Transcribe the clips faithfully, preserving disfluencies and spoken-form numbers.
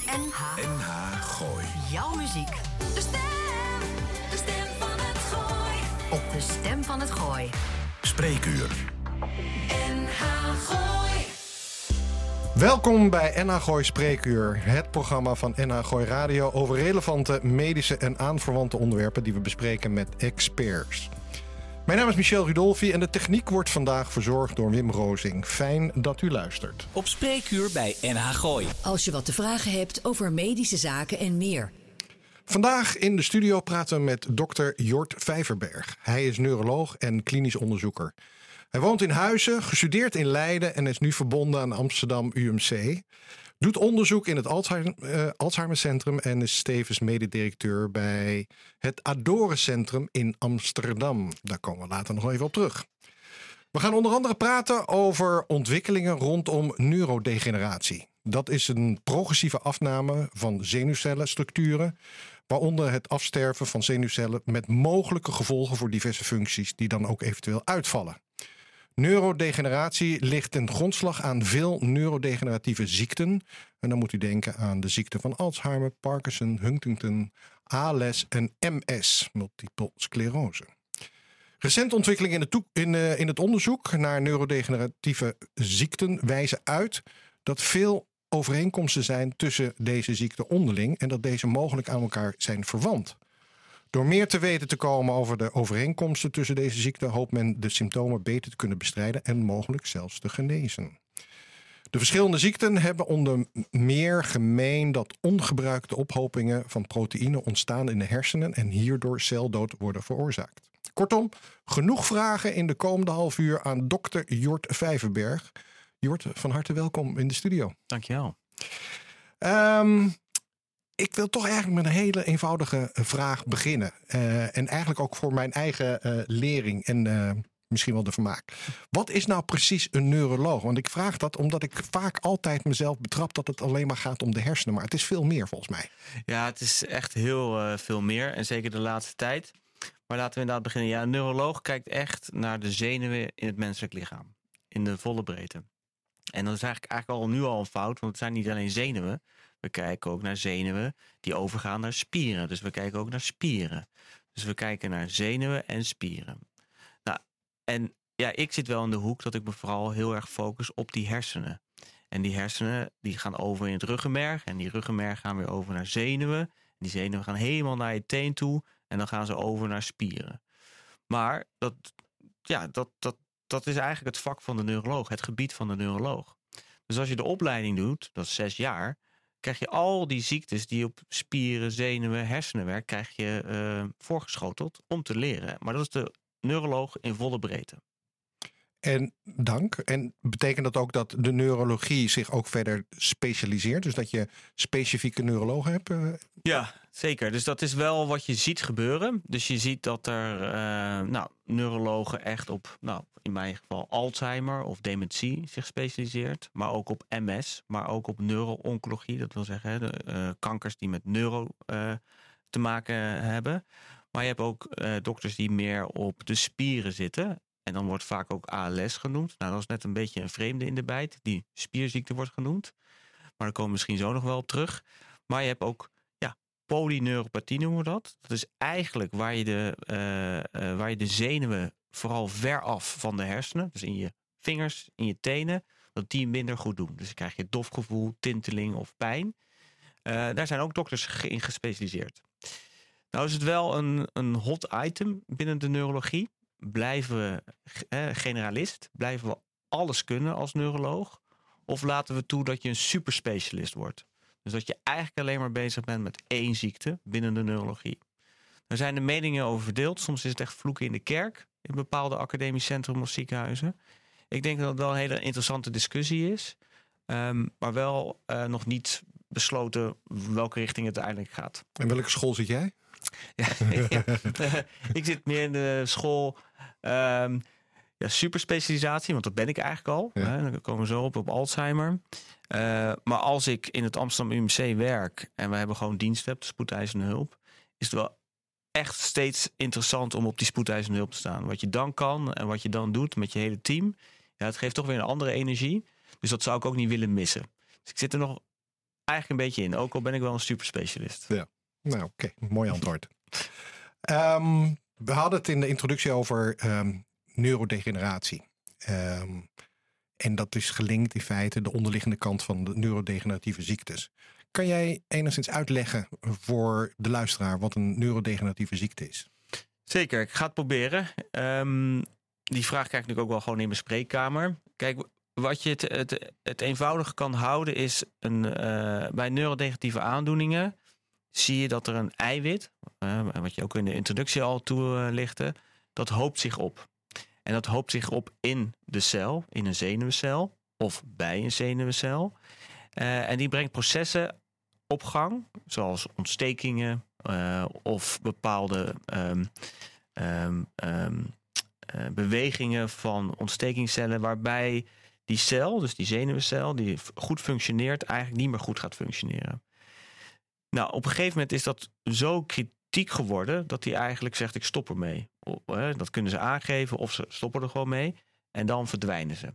N H. N H Gooi. Jouw muziek. De stem. De stem van het Gooi. Op de stem van het Gooi. Spreekuur. N H Gooi. Welkom bij N H Gooi Spreekuur, het programma van N H Gooi Radio over relevante medische en aanverwante onderwerpen die we bespreken met experts. Mijn naam is Michel Rudolfi en de techniek wordt vandaag verzorgd door Wim Rozing. Fijn dat u luistert. Op Spreekuur bij N H Gooi. Als je wat te vragen hebt over medische zaken en meer. Vandaag in de studio praten we met dokter Jort Vijverberg. Hij is neuroloog en klinisch onderzoeker. Hij woont in Huizen, gestudeerd in Leiden en is nu verbonden aan Amsterdam U M C. Doet onderzoek in het Alzheimer, uh, Alzheimercentrum en is tevens mededirecteur bij het Adorencentrum in Amsterdam. Daar komen we later nog even op terug. We gaan onder andere praten over ontwikkelingen rondom neurodegeneratie. Dat is een progressieve afname van zenuwcellenstructuren, waaronder het afsterven van zenuwcellen met mogelijke gevolgen voor diverse functies die dan ook eventueel uitvallen. Neurodegeneratie ligt ten grondslag aan veel neurodegeneratieve ziekten. En dan moet u denken aan de ziekten van Alzheimer, Parkinson, Huntington, A L S en M S, multiple sclerose. Recente ontwikkelingen in het, toe- in, uh, in het onderzoek naar neurodegeneratieve ziekten wijzen uit dat veel overeenkomsten zijn tussen deze ziekten onderling en dat deze mogelijk aan elkaar zijn verwant. Door meer te weten te komen over de overeenkomsten tussen deze ziekten hoopt men de symptomen beter te kunnen bestrijden en mogelijk zelfs te genezen. De verschillende ziekten hebben onder meer gemeen dat ongebruikte ophopingen van proteïnen ontstaan in de hersenen en hierdoor celdood worden veroorzaakt. Kortom, genoeg vragen in de komende half uur aan dokter Jort Vijverberg. Jort, van harte welkom in de studio. Dankjewel. Um, Ik wil toch eigenlijk met een hele eenvoudige vraag beginnen. Uh, en eigenlijk ook voor mijn eigen uh, lering en uh, misschien wel de vermaak. Wat is nou precies een neuroloog? Want ik vraag dat omdat ik vaak altijd mezelf betrap dat het alleen maar gaat om de hersenen. Maar het is veel meer volgens mij. Ja, het is echt heel uh, veel meer. En zeker de laatste tijd. Maar laten we inderdaad beginnen. Ja, een neuroloog kijkt echt naar de zenuwen in het menselijk lichaam. In de volle breedte. En dat is eigenlijk, eigenlijk al nu al een fout. Want het zijn niet alleen zenuwen. We kijken ook naar zenuwen die overgaan naar spieren. Dus we kijken ook naar spieren. Dus we kijken naar zenuwen en spieren. Nou, en ja, ik zit wel in de hoek dat ik me vooral heel erg focus op die hersenen. En die hersenen die gaan over in het ruggenmerg. En die ruggenmerg gaan weer over naar zenuwen. En die zenuwen gaan helemaal naar je teen toe. En dan gaan ze over naar spieren. Maar dat, ja, dat, dat, dat is eigenlijk het vak van de neuroloog. Het gebied van de neuroloog. Dus als je de opleiding doet, dat is zes jaar, krijg je al die ziektes die op spieren, zenuwen, hersenen werken, krijg je uh, voorgeschoteld om te leren. Maar dat is de neuroloog in volle breedte. En dank. En betekent dat ook dat de neurologie zich ook verder specialiseert? Dus dat je specifieke neurologen hebt? Uh... Ja, zeker. Dus dat is wel wat je ziet gebeuren. Dus je ziet dat er uh, nou, neurologen echt op, nou, in mijn geval Alzheimer of dementie zich specialiseert. Maar ook op M S, maar ook op neuro-oncologie. Dat wil zeggen hè, de uh, kankers die met neuro uh, te maken hebben. Maar je hebt ook uh, dokters die meer op de spieren zitten. En dan wordt vaak ook A L S genoemd. Nou, dat is net een beetje een vreemde in de bijt. Die spierziekte wordt genoemd. Maar daar komen we misschien zo nog wel op terug. Maar je hebt ook ja, polyneuropathie noemen we dat. Dat is eigenlijk waar je de, uh, uh, waar je de zenuwen vooral ver af van de hersenen. Dus in je vingers, in je tenen. Dat die minder goed doen. Dus dan krijg je dofgevoel, tinteling of pijn. Uh, daar zijn ook dokters in gespecialiseerd. Nou is het wel een, een hot item binnen de neurologie. Blijven we eh, generalist? Blijven we alles kunnen als neuroloog? Of laten we toe dat je een superspecialist wordt? Dus dat je eigenlijk alleen maar bezig bent met één ziekte binnen de neurologie. Daar zijn de meningen over verdeeld. Soms is het echt vloeken in de kerk in bepaalde academisch centrum of ziekenhuizen. Ik denk dat het wel een hele interessante discussie is. Um, maar wel uh, nog niet besloten welke richting het uiteindelijk gaat. En welke school zit jij? Ja, ja. Ik zit meer in de school um, ja, superspecialisatie, want dat ben ik eigenlijk al. Ja. Hè, dan komen we zo op op Alzheimer. Uh, maar als ik in het Amsterdam U M C werk en we hebben gewoon dienst hebt, spoedeisende hulp, is het wel echt steeds interessant om op die spoedeisende hulp te staan. Wat je dan kan en wat je dan doet met je hele team, ja, het geeft toch weer een andere energie. Dus dat zou ik ook niet willen missen. Dus ik zit er nog eigenlijk een beetje in. Ook al ben ik wel een superspecialist. Ja. Nou, oké. Okay. Mooi antwoord. um, we hadden het in de introductie over um, neurodegeneratie. Um, en dat is gelinkt in feite de onderliggende kant van de neurodegeneratieve ziektes. Kan jij enigszins uitleggen voor de luisteraar wat een neurodegeneratieve ziekte is? Zeker, ik ga het proberen. Um, die vraag krijg ik natuurlijk ook wel gewoon in mijn spreekkamer. Kijk, wat je het, het, het eenvoudig kan houden is een, uh, bij neurodegeneratieve aandoeningen zie je dat er een eiwit, uh, wat je ook in de introductie al toelichtte, dat hoopt zich op. En dat hoopt zich op in de cel, in een zenuwcel of bij een zenuwcel. Uh, en die brengt processen op gang, zoals ontstekingen uh, of bepaalde um, um, um, uh, bewegingen van ontstekingscellen, waarbij die cel, dus die zenuwcel, die goed functioneert, eigenlijk niet meer goed gaat functioneren. Nou, op een gegeven moment is dat zo kritiek geworden dat hij eigenlijk zegt, ik stop ermee. Dat kunnen ze aangeven of ze stoppen er gewoon mee en dan verdwijnen ze.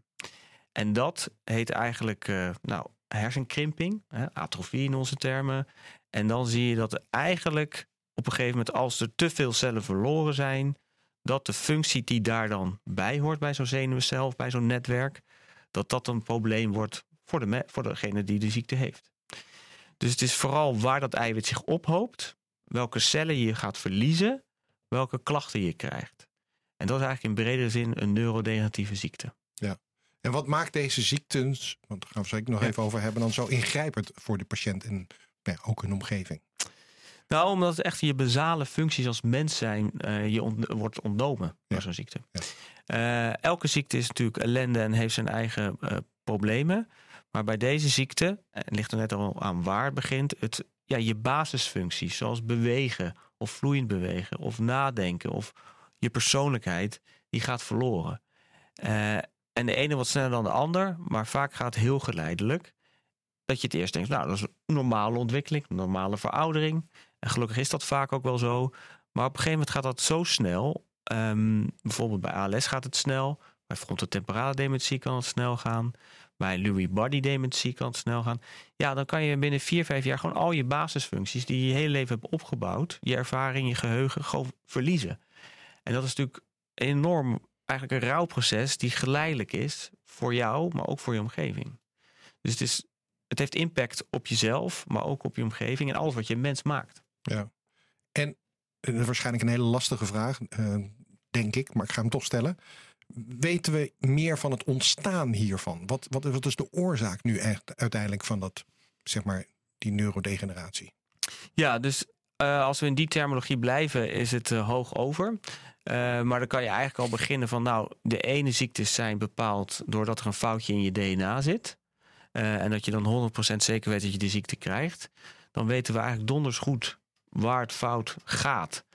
En dat heet eigenlijk uh, nou, hersenkrimping, hè, atrofie in onze termen. En dan zie je dat er eigenlijk op een gegeven moment, als er te veel cellen verloren zijn, dat de functie die daar dan bij hoort bij zo'n zenuwcel of bij zo'n netwerk, dat dat een probleem wordt voor, de me- voor degene die de ziekte heeft. Dus het is vooral waar dat eiwit zich ophoopt, welke cellen je gaat verliezen, welke klachten je krijgt. En dat is eigenlijk in bredere zin een neurodegeneratieve ziekte. Ja. En wat maakt deze ziektes, want daar gaan we zeker nog ja. even over hebben, dan zo ingrijpend voor de patiënt en ja, ook hun omgeving? Nou, omdat het echt je basale functies als mens zijn, uh, je ont- wordt ontnomen ja. door zo'n ziekte. Ja. Uh, elke ziekte is natuurlijk ellende en heeft zijn eigen uh, problemen. Maar bij deze ziekte, het ligt er net al aan waar het begint, het, ja, je basisfuncties zoals bewegen of vloeiend bewegen of nadenken of je persoonlijkheid, die gaat verloren. Uh, en de ene wat sneller dan de ander, maar vaak gaat het heel geleidelijk. Dat je het eerst denkt, nou, dat is een normale ontwikkeling, een normale veroudering. En gelukkig is dat vaak ook wel zo. Maar op een gegeven moment gaat dat zo snel. Um, bijvoorbeeld bij A L S gaat het snel. Bij frontotemporale dementie kan het snel gaan. Bij Lewy body dementie kan het snel gaan. Ja, dan kan je binnen vier, vijf jaar gewoon al je basisfuncties die je je hele leven hebt opgebouwd, je ervaring, je geheugen, gewoon verliezen. En dat is natuurlijk enorm, eigenlijk een rouwproces die geleidelijk is voor jou, maar ook voor je omgeving. Dus het is, het heeft impact op jezelf, maar ook op je omgeving en alles wat je mens maakt. Ja, en uh, waarschijnlijk een hele lastige vraag, uh, denk ik, maar ik ga hem toch stellen. Weten we meer van het ontstaan hiervan? Wat, wat, wat is de oorzaak nu echt uiteindelijk van dat, zeg maar, die neurodegeneratie? Ja, dus uh, als we in die terminologie blijven, is het uh, hoog over. Uh, maar dan kan je eigenlijk al beginnen van, nou, de ene ziektes zijn bepaald doordat er een foutje in je D N A zit. Uh, en dat je dan honderd procent zeker weet dat je de ziekte krijgt. Dan weten we eigenlijk donders goed waar het fout gaat.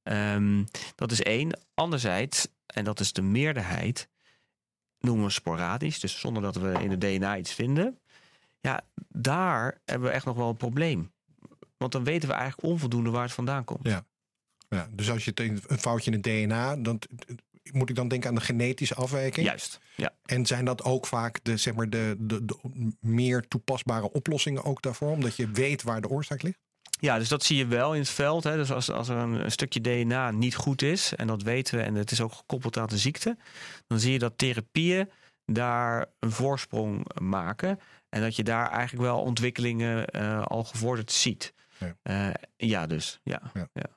Um, dat is één. Anderzijds, en dat is de meerderheid, noemen we sporadisch, dus zonder dat we in het D N A iets vinden. Ja, daar hebben we echt nog wel een probleem. Want dan weten we eigenlijk onvoldoende waar het vandaan komt. Ja, ja, dus als je een foutje in het D N A, dan moet ik dan denken aan de genetische afwijking. Juist, ja. En zijn dat ook vaak de, zeg maar de, de, de meer toepasbare oplossingen ook daarvoor, omdat je weet waar de oorzaak ligt? Ja, dus dat zie je wel in het veld. Hè. Dus als, als er een, een stukje D N A niet goed is, en dat weten we, en het is ook gekoppeld aan de ziekte, dan zie je dat therapieën daar een voorsprong maken. En dat je daar eigenlijk wel ontwikkelingen uh, al gevorderd ziet. Ja, uh, ja dus. Ja, ja. Ja.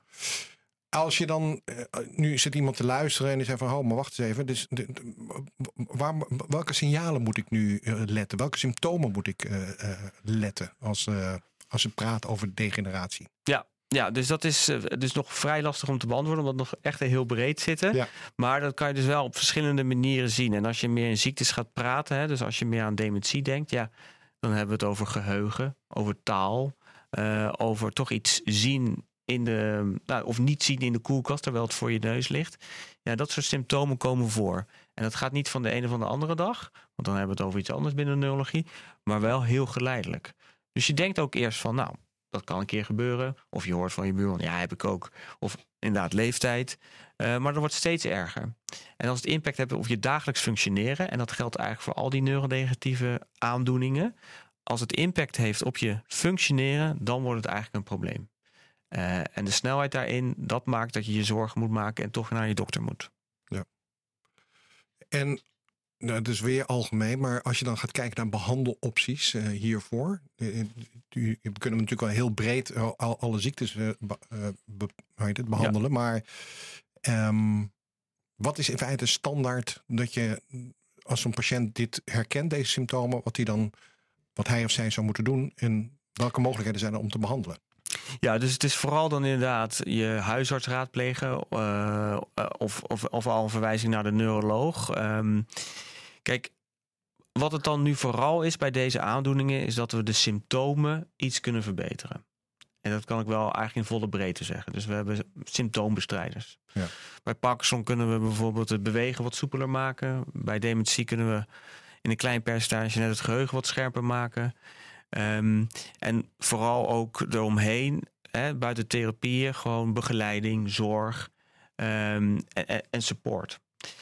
Als je dan, uh, nu zit iemand te luisteren en die zegt van, oh, maar wacht eens even. Dus, de, de, waar, welke signalen moet ik nu uh, letten? Welke symptomen moet ik uh, uh, letten als, uh, als we praten over degeneratie? Ja. Ja, dus dat is uh, dus nog vrij lastig om te beantwoorden, omdat we nog echt heel breed zitten. Ja. Maar dat kan je dus wel op verschillende manieren zien. En als je meer in ziektes gaat praten, hè, dus als je meer aan dementie denkt, ja, dan hebben we het over geheugen, over taal, uh, over toch iets zien in de, nou, of niet zien in de koelkast terwijl het voor je neus ligt. Ja, dat soort symptomen komen voor. En dat gaat niet van de ene van de andere dag, want dan hebben we het over iets anders binnen de neurologie, maar wel heel geleidelijk. Dus je denkt ook eerst van, nou, dat kan een keer gebeuren. Of je hoort van je buurman, ja, heb ik ook. Of inderdaad leeftijd. Uh, maar dat wordt steeds erger. En als het impact heeft op je dagelijks functioneren, en dat geldt eigenlijk voor al die neurodegeneratieve aandoeningen, als het impact heeft op je functioneren, dan wordt het eigenlijk een probleem. Uh, en de snelheid daarin, dat maakt dat je je zorgen moet maken en toch naar je dokter moet. Ja. En nou, dat is weer algemeen, maar als je dan gaat kijken naar behandelopties uh, hiervoor. Uh, we kunnen natuurlijk wel heel breed uh, al, alle ziektes uh, be, uh, be, hoe heet het, behandelen. Ja. Maar um, wat is in feite standaard dat je, als een patiënt dit herkent, deze symptomen, wat hij dan, wat hij of zij zou moeten doen en welke mogelijkheden zijn er om te behandelen? Ja, dus het is vooral dan inderdaad je huisarts raadplegen uh, of, of, of al een verwijzing naar de neuroloog. Um, kijk, wat het dan nu vooral is bij deze aandoeningen is dat we de symptomen iets kunnen verbeteren. En dat kan ik wel eigenlijk in volle breedte zeggen. Dus we hebben symptoombestrijders. Ja. Bij Parkinson kunnen we bijvoorbeeld het bewegen wat soepeler maken. Bij dementie kunnen we in een klein percentage net het geheugen wat scherper maken. Um, en vooral ook eromheen, hè, buiten therapieën, gewoon begeleiding, zorg um, en, en support.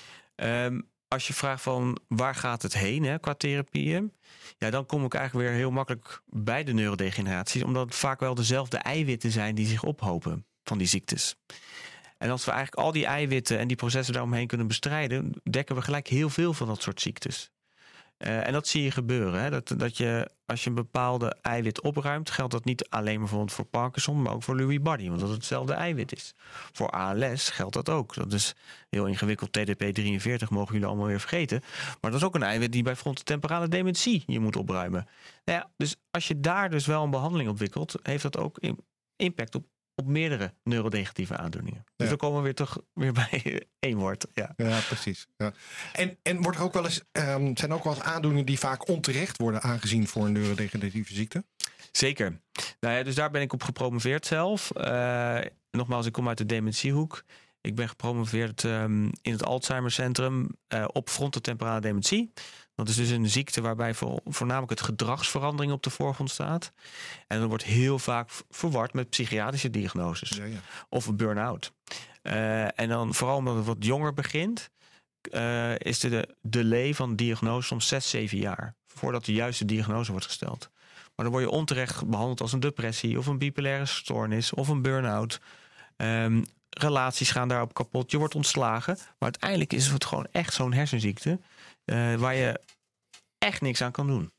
Um, als je vraagt van waar gaat het heen hè, qua therapieën, ja, dan kom ik eigenlijk weer heel makkelijk bij de neurodegeneraties, omdat het vaak wel dezelfde eiwitten zijn die zich ophopen van die ziektes. En als we eigenlijk al die eiwitten en die processen daaromheen kunnen bestrijden, dekken we gelijk heel veel van dat soort ziektes. Uh, en dat zie je gebeuren. Hè? Dat, dat je, als je een bepaalde eiwit opruimt, geldt dat niet alleen maar bijvoorbeeld voor Parkinson, maar ook voor Lewy body, want dat het hetzelfde eiwit is. Voor A L S geldt dat ook. Dat is heel ingewikkeld. T D P drieënveertig mogen jullie allemaal weer vergeten. Maar dat is ook een eiwit die bij frontotemporale dementie je moet opruimen. Nou ja, dus als je daar dus wel een behandeling ontwikkelt, heeft dat ook impact op op meerdere neurodegeneratieve aandoeningen. Dus ja. Dan komen we weer toch weer bij één woord. Ja, ja precies. Ja. En, en wordt er ook wel eens, um, zijn er ook wel eens aandoeningen die vaak onterecht worden aangezien voor een neurodegeneratieve ziekte? Zeker. Nou ja, dus daar ben ik op gepromoveerd zelf. Uh, nogmaals, ik kom uit de dementiehoek. Ik ben gepromoveerd um, in het Alzheimer Centrum uh, op frontotemporale dementie. Dat is dus een ziekte waarbij vo- voornamelijk het gedragsverandering op de voorgrond staat. En dat wordt heel vaak verward met psychiatrische diagnoses. Ja, ja. Of een burn-out. Uh, en dan vooral omdat het wat jonger begint, uh, is de, de delay van diagnose soms zes, zeven jaar. Voordat de juiste diagnose wordt gesteld. Maar dan word je onterecht behandeld als een depressie of een bipolaire stoornis of een burn-out. Um, relaties gaan daarop kapot. Je wordt ontslagen. Maar uiteindelijk is het gewoon echt zo'n hersenziekte Uh, waar je echt niks aan kan doen.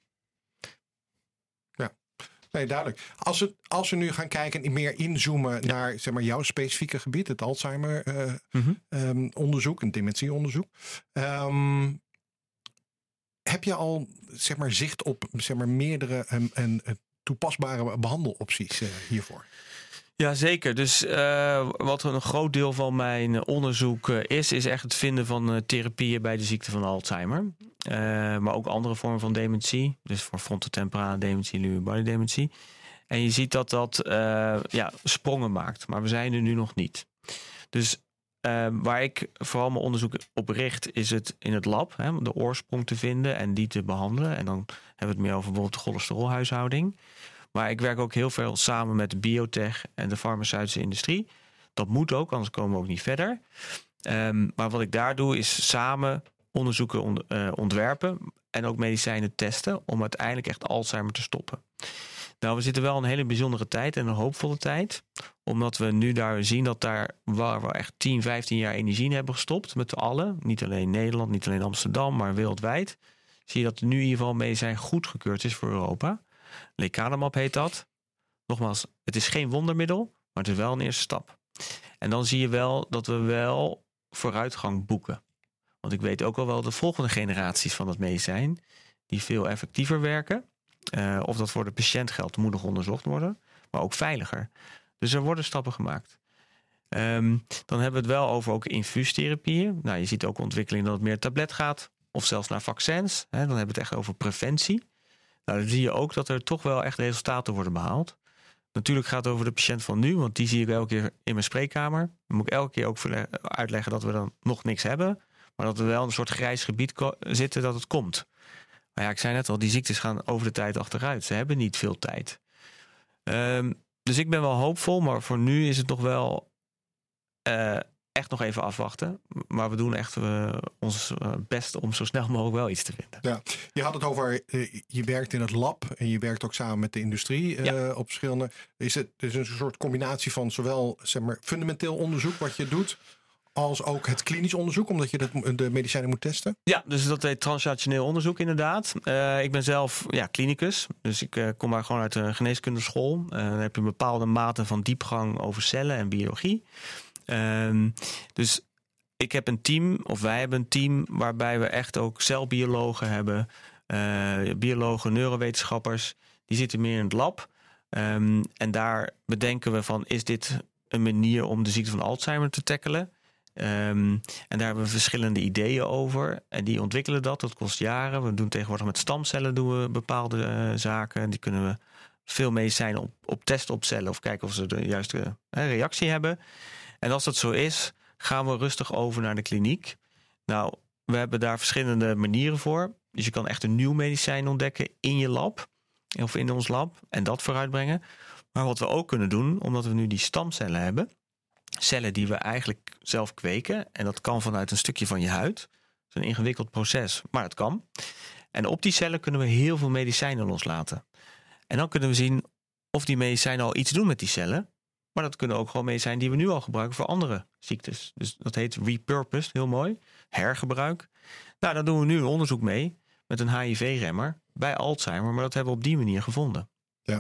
Ja, nee, duidelijk. Als we, als we nu gaan kijken en meer inzoomen ja. naar zeg maar, jouw specifieke gebied, het Alzheimer uh, mm-hmm. um, onderzoek, een dementieonderzoek. Um, heb je al zeg maar, zicht op zeg maar, meerdere en, en toepasbare behandelopties uh, hiervoor? Ja, zeker. Dus uh, wat een groot deel van mijn onderzoek uh, is, is echt het vinden van uh, therapieën bij de ziekte van Alzheimer. Uh, maar ook andere vormen van dementie. Dus voor frontotemporale dementie, Lewy body dementie. En je ziet dat dat uh, ja, sprongen maakt. Maar we zijn er nu nog niet. Dus uh, waar ik vooral mijn onderzoek op richt, is het in het lab. Hè, de oorsprong te vinden en die te behandelen. En dan hebben we het meer over bijvoorbeeld de cholesterolhuishouding. Maar ik werk ook heel veel samen met de biotech en de farmaceutische industrie. Dat moet ook, anders komen we ook niet verder. Um, maar wat ik daar doe, is samen onderzoeken on, uh, ontwerpen en ook medicijnen testen om uiteindelijk echt Alzheimer te stoppen. Nou, we zitten wel in een hele bijzondere tijd en een hoopvolle tijd. Omdat we nu daar zien dat daar waar we echt tien, vijftien jaar energie in hebben gestopt met z'n allen. Niet alleen Nederland, niet alleen Amsterdam, maar wereldwijd. Zie je dat er nu in ieder geval medicijn goedgekeurd is voor Europa. Lecanemab heet dat. Nogmaals, het is geen wondermiddel, maar het is wel een eerste stap. En dan zie je wel dat we wel vooruitgang boeken. Want ik weet ook al wel de volgende generaties van dat medicijn, die veel effectiever werken. Uh, of dat voor de patiënt geldt, moet nog onderzocht worden. Maar ook veiliger. Dus er worden stappen gemaakt. Um, dan hebben we het wel over ook infuustherapieën. Nou, je ziet ook ontwikkeling dat het meer tablet gaat. Of zelfs naar vaccins. Hè, dan hebben we het echt over preventie. Nou, dan zie je ook dat er toch wel echt resultaten worden behaald. Natuurlijk gaat het over de patiënt van nu, want die zie ik elke keer in mijn spreekkamer. Dan moet ik elke keer ook uitleggen dat we dan nog niks hebben. Maar dat we wel in een soort grijs gebied ko- zitten dat het komt. Maar ja, ik zei net al, die ziektes gaan over de tijd achteruit. Ze hebben niet veel tijd. Um, dus ik ben wel hoopvol, maar voor nu is het nog wel uh, echt nog even afwachten. Maar we doen echt uh, ons uh, best om zo snel mogelijk wel iets te vinden. Ja, je had het over, uh, je werkt in het lab en je werkt ook samen met de industrie uh, ja. op verschillende. Is het dus een soort combinatie van zowel zeg maar, fundamenteel onderzoek wat je doet, als ook het klinisch onderzoek, omdat je de, de medicijnen moet testen? Ja, dus dat heet translationeel onderzoek inderdaad. Uh, ik ben zelf ja, klinicus, dus ik uh, kom maar gewoon uit de geneeskundeschool. Uh, dan heb je een bepaalde mate van diepgang over cellen en biologie. Um, dus ik heb een team, of wij hebben een team, waarbij we echt ook celbiologen hebben, uh, biologen, neurowetenschappers, die zitten meer in het lab. Um, en daar bedenken we van, is dit een manier om de ziekte van Alzheimer te tackelen? Um, en daar hebben we verschillende ideeën over. En die ontwikkelen dat, dat kost jaren. We doen tegenwoordig met stamcellen doen we bepaalde uh, zaken. Die kunnen we veel medicijnen op, op testen op cellen of kijken of ze de juiste uh, reactie hebben. En als dat zo is, gaan we rustig over naar de kliniek. Nou, we hebben daar verschillende manieren voor. Dus je kan echt een nieuw medicijn ontdekken in je lab. Of in ons lab. En dat vooruitbrengen. Maar wat we ook kunnen doen, omdat we nu die stamcellen hebben. Cellen die we eigenlijk zelf kweken. En dat kan vanuit een stukje van je huid. Dat is een ingewikkeld proces, maar het kan. En op die cellen kunnen we heel veel medicijnen loslaten. En dan kunnen we zien of die medicijnen al iets doen met die cellen. Maar dat kunnen ook gewoon medicijnen die we nu al gebruiken voor andere ziektes. Dus dat heet repurposed, heel mooi. Hergebruik. Nou, daar doen we nu een onderzoek mee met een H I V-remmer bij Alzheimer. Maar dat hebben we op die manier gevonden. Ja.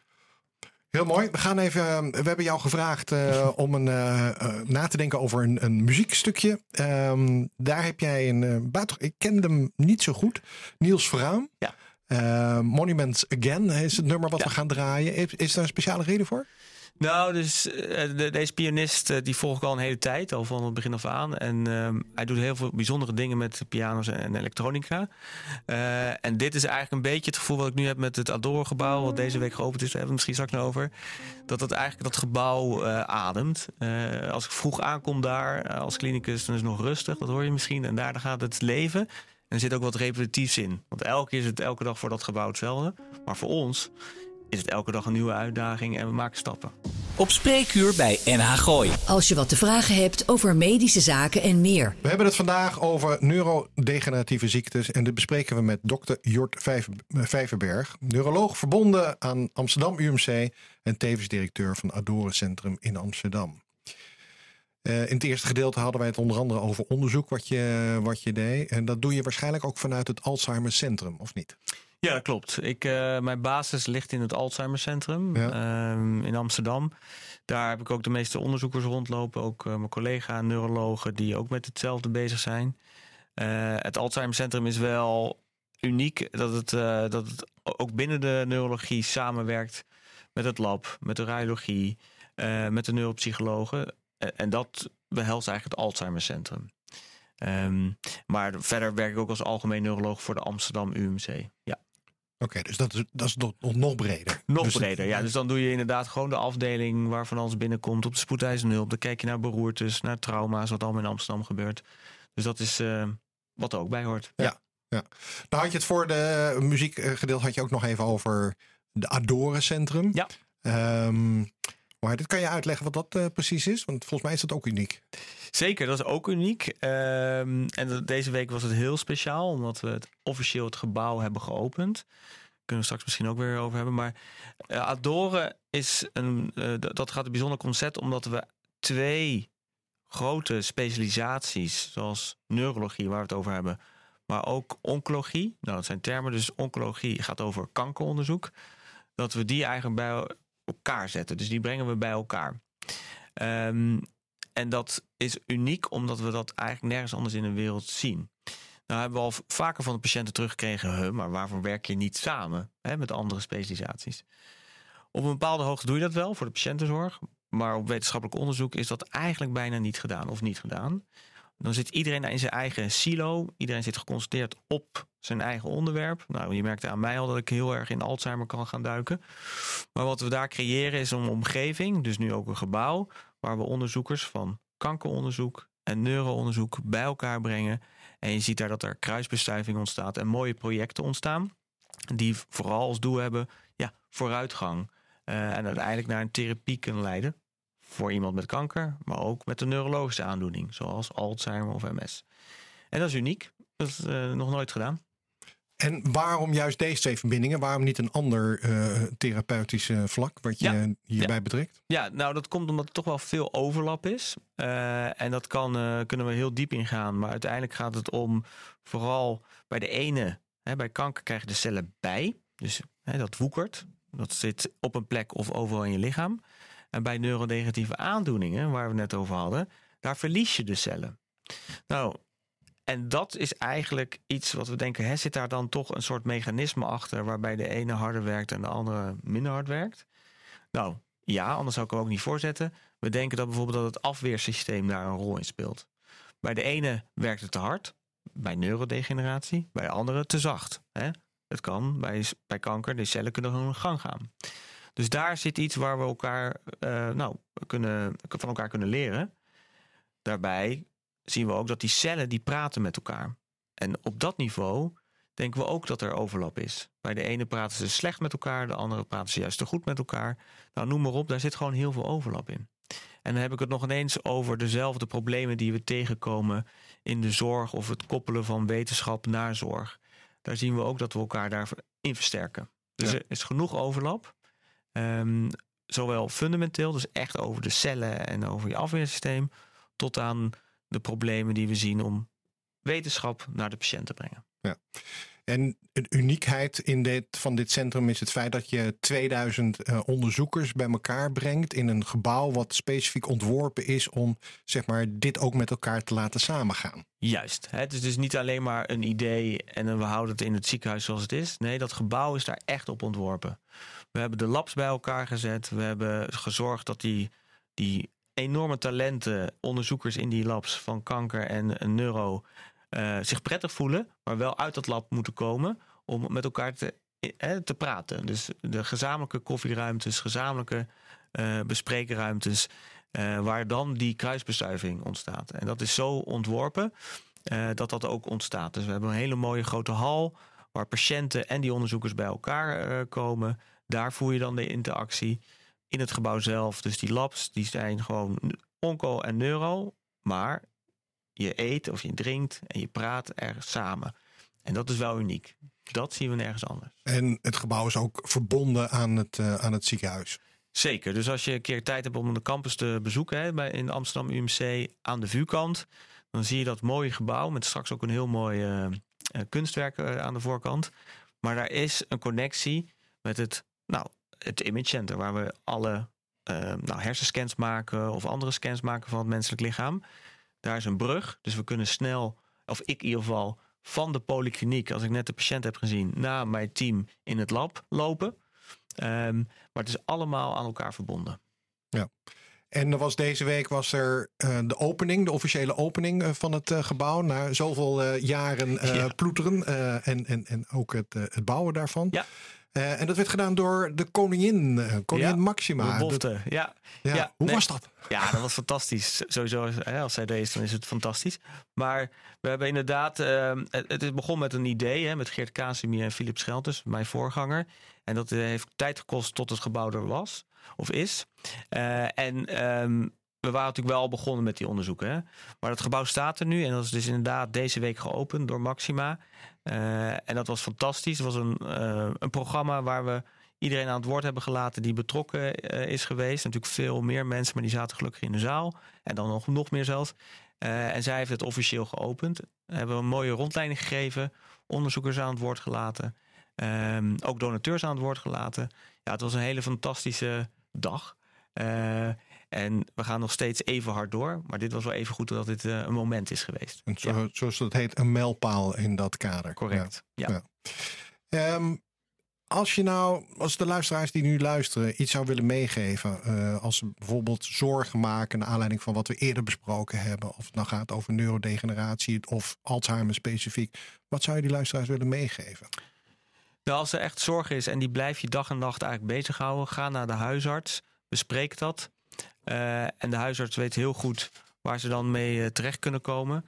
Heel mooi. We gaan even. We hebben jou gevraagd uh, om een, uh, uh, na te denken over een, een muziekstukje. Um, daar heb jij een uh, buiten. Ik kende hem niet zo goed. Niels Vraam. Ja. Uh, Monuments Again is het nummer wat ja. we gaan draaien. Is, is daar een speciale reden voor? Nou, dus uh, de, deze pianist uh, die volg ik al een hele tijd, al van het begin af aan. En uh, hij doet heel veel bijzondere dingen met piano's en elektronica. Uh, en dit is eigenlijk een beetje het gevoel wat ik nu heb met het Adoro-gebouw, wat deze week geopend is. Daar hebben we het misschien straks nog over. Dat het eigenlijk dat gebouw uh, ademt. Uh, als ik vroeg aankom daar uh, als klinicus, dan is het nog rustig. Dat hoor je misschien. En daar dan gaat het leven. En er zit ook wat repetitiefs in. Want elke keer is het elke dag voor dat gebouw hetzelfde. Maar voor ons is het elke dag een nieuwe uitdaging en we maken stappen. Op spreekuur bij N H Gooi. Als je wat te vragen hebt over medische zaken en meer. We hebben het vandaag over neurodegeneratieve ziektes. En dit bespreken we met dokter Jort Vijverberg. Neuroloog verbonden aan Amsterdam U M C. En tevens directeur van Adore Centrum in Amsterdam. Uh, in het eerste gedeelte hadden wij het onder andere over onderzoek wat je, wat je deed. En dat doe je waarschijnlijk ook vanuit het Alzheimer Centrum, of niet? Ja, dat klopt. Ik, uh, mijn basis ligt in het Alzheimer Centrum ja. uh, in Amsterdam. Daar heb ik ook de meeste onderzoekers rondlopen. Ook uh, mijn collega neurologen die ook met hetzelfde bezig zijn. Uh, het Alzheimer Centrum is wel uniek dat het, uh, dat het ook binnen de neurologie samenwerkt met het lab, met de radiologie, uh, met de neuropsychologen. Uh, en dat behelst eigenlijk het Alzheimer Centrum. Um, maar verder werk ik ook als algemeen neuroloog voor de Amsterdam U M C. Ja. Oké, okay, dus dat is, dat is nog, nog breder. Nog dus breder, ja. Dus dan doe je inderdaad gewoon de afdeling waarvan alles binnenkomt op de spoedeisende hulp. Dan kijk je naar beroertes, naar trauma's, wat allemaal in Amsterdam gebeurt. Dus dat is uh, wat er ook bij hoort. Ja, ja. Nou had je het voor de muziekgedeelte had je ook nog even over de Adore Centrum. Ja. Um, maar dit kan je uitleggen wat dat uh, precies is? Want volgens mij is dat ook uniek. Zeker, dat is ook uniek. Um, en deze week was het heel speciaal, omdat we het officieel het gebouw hebben geopend. Daar kunnen we straks misschien ook weer over hebben. Maar uh, Adore is een, uh, dat gaat een bijzonder concept, omdat we twee grote specialisaties, zoals neurologie, waar we het over hebben, maar ook oncologie. Nou, dat zijn termen. Dus oncologie gaat over kankeronderzoek. Dat we die eigenlijk bij elkaar zetten. Dus die brengen we bij elkaar. Um, en dat is uniek, omdat we dat eigenlijk nergens anders in de wereld zien. Nou hebben we al vaker van de patiënten teruggekregen, huh, maar waarvoor werk je niet samen hè, met andere specialisaties? Op een bepaalde hoogte doe je dat wel voor de patiëntenzorg, maar op wetenschappelijk onderzoek is dat eigenlijk bijna niet gedaan of niet gedaan. Dan zit iedereen in zijn eigen silo. Iedereen zit geconcentreerd op zijn eigen onderwerp. Nou, je merkte aan mij al dat ik heel erg in Alzheimer kan gaan duiken. Maar wat we daar creëren is een omgeving, dus nu ook een gebouw, waar we onderzoekers van kankeronderzoek en neuroonderzoek bij elkaar brengen. En je ziet daar dat er kruisbestuiving ontstaat en mooie projecten ontstaan. Die vooral als doel hebben ja, vooruitgang. Uh, en uiteindelijk naar een therapie kunnen leiden voor iemand met kanker, maar ook met een neurologische aandoening, zoals Alzheimer of M S. En dat is uniek. Dat is uh, nog nooit gedaan. En waarom juist deze twee verbindingen? Waarom niet een ander uh, therapeutisch uh, vlak wat je ja. hierbij ja. betrekt? Ja, nou dat komt omdat er toch wel veel overlap is. Uh, en dat kan, uh, kunnen we heel diep ingaan. Maar uiteindelijk gaat het om vooral bij de ene, hè, bij kanker krijg je de cellen bij. Dus hè, dat woekert. Dat zit op een plek of overal in je lichaam. En bij neurodegeneratieve aandoeningen, waar we het net over hadden, daar verlies je de cellen. Nou, en dat is eigenlijk iets wat we denken, hè, zit daar dan toch een soort mechanisme achter waarbij de ene harder werkt en de andere minder hard werkt? Nou, ja, anders zou ik hem ook niet voorzetten. We denken dat bijvoorbeeld dat het afweersysteem daar een rol in speelt. Bij de ene werkt het te hard, bij neurodegeneratie, bij de andere te zacht. Hè? Het kan bij, bij kanker, de cellen kunnen hun gang gaan. Dus daar zit iets waar we elkaar uh, nou, kunnen, van elkaar kunnen leren. Daarbij zien we ook dat die cellen die praten met elkaar. En op dat niveau denken we ook dat er overlap is. Bij de ene praten ze slecht met elkaar, de andere praten ze juist te goed met elkaar. Nou, noem maar op, daar zit gewoon heel veel overlap in. En dan heb ik het nog ineens over dezelfde problemen die we tegenkomen in de zorg of het koppelen van wetenschap naar zorg. Daar zien we ook dat we elkaar daarin versterken. Dus ja. er is genoeg overlap. Um, zowel fundamenteel, dus echt over de cellen en over je afweersysteem, tot aan de problemen die we zien om wetenschap naar de patiënt te brengen. Ja. En een uniekheid in dit, van dit centrum is het feit dat je tweeduizend uh, onderzoekers bij elkaar brengt in een gebouw wat specifiek ontworpen is om zeg maar, dit ook met elkaar te laten samengaan. Juist. Het is dus niet alleen maar een idee en we houden het in het ziekenhuis zoals het is. Nee, dat gebouw is daar echt op ontworpen. We hebben de labs bij elkaar gezet. We hebben gezorgd dat die, die enorme talenten, onderzoekers in die labs van kanker en neuro, Uh, zich prettig voelen, maar wel uit dat lab moeten komen om met elkaar te, eh, te praten. Dus de gezamenlijke koffieruimtes, gezamenlijke uh, bespreekruimtes, uh, waar dan die kruisbestuiving ontstaat. En dat is zo ontworpen uh, dat dat ook ontstaat. Dus we hebben een hele mooie grote hal waar patiënten en die onderzoekers bij elkaar uh, komen. Daar voer je dan de interactie in het gebouw zelf. Dus die labs die zijn gewoon onco en neuro, maar je eet of je drinkt en je praat ergens samen. En dat is wel uniek. Dat zien we nergens anders. En het gebouw is ook verbonden aan het, uh, aan het ziekenhuis. Zeker. Dus als je een keer tijd hebt om de campus te bezoeken, hè, bij, in Amsterdam U M C aan de vuurkant, dan zie je dat mooie gebouw met straks ook een heel mooi uh, uh, kunstwerk uh, aan de voorkant. Maar daar is een connectie met het, nou, het Image Center, waar we alle uh, nou, hersenscans maken of andere scans maken van het menselijk lichaam. Daar is een brug, dus we kunnen snel, of ik in ieder geval, van de polykliniek, als ik net de patiënt heb gezien, naar mijn team in het lab lopen. Um, maar het is allemaal aan elkaar verbonden. Ja. En er was deze week was er uh, de opening, de officiële opening uh, van het uh, gebouw. Na zoveel uh, jaren uh, ja. ploeteren uh, en, en, en ook het, uh, het bouwen daarvan. Ja. Uh, en dat werd gedaan door de koningin, uh, koningin ja, Maxima. De belofte, ja. ja. ja. Hoe nee. was dat? Ja, dat was fantastisch. Sowieso, hè, als zij er is, dan is het fantastisch. Maar we hebben inderdaad, uh, het, het begon met een idee, hè, met Geert Casimir en Philip Schelters, mijn voorganger. En dat heeft tijd gekost tot het gebouw er was, of is. Uh, en um, we waren natuurlijk wel al begonnen met die onderzoeken. Hè. Maar dat gebouw staat er nu en dat is dus inderdaad deze week geopend door Maxima. Uh, en dat was fantastisch. Het was een, uh, een programma waar we iedereen aan het woord hebben gelaten die betrokken uh, is geweest. Natuurlijk veel meer mensen, maar die zaten gelukkig in de zaal. En dan nog, nog meer zelfs. Uh, en zij heeft het officieel geopend. We hebben een mooie rondleiding gegeven. Onderzoekers aan het woord gelaten. Um, ook donateurs aan het woord gelaten. Ja, het was een hele fantastische dag. Uh, en we gaan nog steeds even hard door. Maar dit was wel even goed dat dit uh, een moment is geweest. En zo, ja. Zoals dat heet, een mijlpaal in dat kader. Correct, ja. ja. ja. Um, als je nou, als de luisteraars die nu luisteren iets zou willen meegeven, uh, als ze bijvoorbeeld zorgen maken naar aanleiding van wat we eerder besproken hebben, of het nou gaat over neurodegeneratie of Alzheimer specifiek, wat zou je die luisteraars willen meegeven? Nou, als er echt zorg is en die blijf je dag en nacht eigenlijk bezighouden, ga naar de huisarts, bespreek dat. Uh, en de huisarts weet heel goed waar ze dan mee uh, terecht kunnen komen.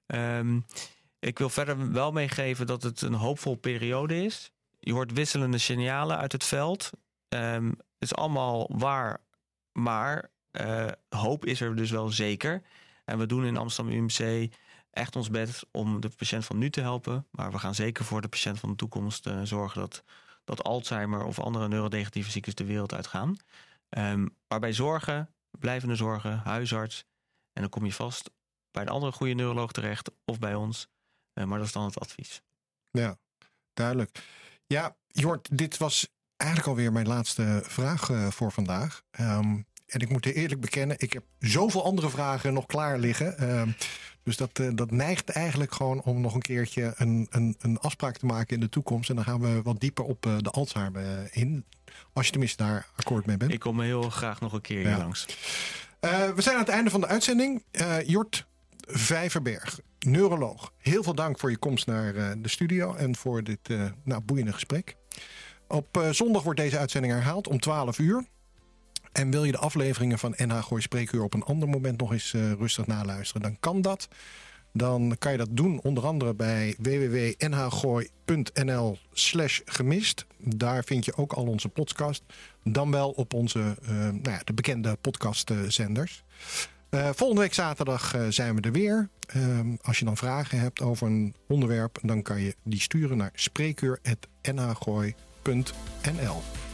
Um, ik wil verder wel meegeven dat het een hoopvol periode is. Je hoort wisselende signalen uit het veld. Um, het is allemaal waar, maar uh, hoop is er dus wel zeker. En we doen in Amsterdam U M C echt ons best om de patiënt van nu te helpen. Maar we gaan zeker voor de patiënt van de toekomst uh, zorgen dat, dat Alzheimer of andere neurodegeneratieve ziektes de wereld uitgaan. Um, maar bij zorgen, blijvende zorgen, huisarts. En dan kom je vast bij een andere goede neuroloog terecht of bij ons. Uh, maar dat is dan het advies. Ja, duidelijk. Ja, Jort, dit was eigenlijk alweer mijn laatste vraag uh, voor vandaag. Um, en ik moet eerlijk bekennen, ik heb zoveel andere vragen nog klaar liggen. Um, dus dat, uh, dat neigt eigenlijk gewoon om nog een keertje een, een, een afspraak te maken in de toekomst. En dan gaan we wat dieper op uh, de Alzheimer uh, in. Als je tenminste daar akkoord mee bent. Ik kom heel graag nog een keer hier ja. langs. Uh, we zijn aan het einde van de uitzending. Uh, Jort Vijverberg, neuroloog. Heel veel dank voor je komst naar uh, de studio en voor dit uh, nou, boeiende gesprek. Op uh, zondag wordt deze uitzending herhaald om twaalf uur. En wil je de afleveringen van N H Gooi Spreekuur op een ander moment nog eens uh, rustig naluisteren, dan kan dat. Dan kan je dat doen onder andere bij w w w punt n h gooi punt n l slash gemist. Daar vind je ook al onze podcast. Dan wel op onze uh, nou ja, de bekende podcastzenders. Uh, volgende week zaterdag uh, zijn we er weer. Uh, als je dan vragen hebt over een onderwerp, dan kan je die sturen naar spreekuur punt n h gooi punt n l.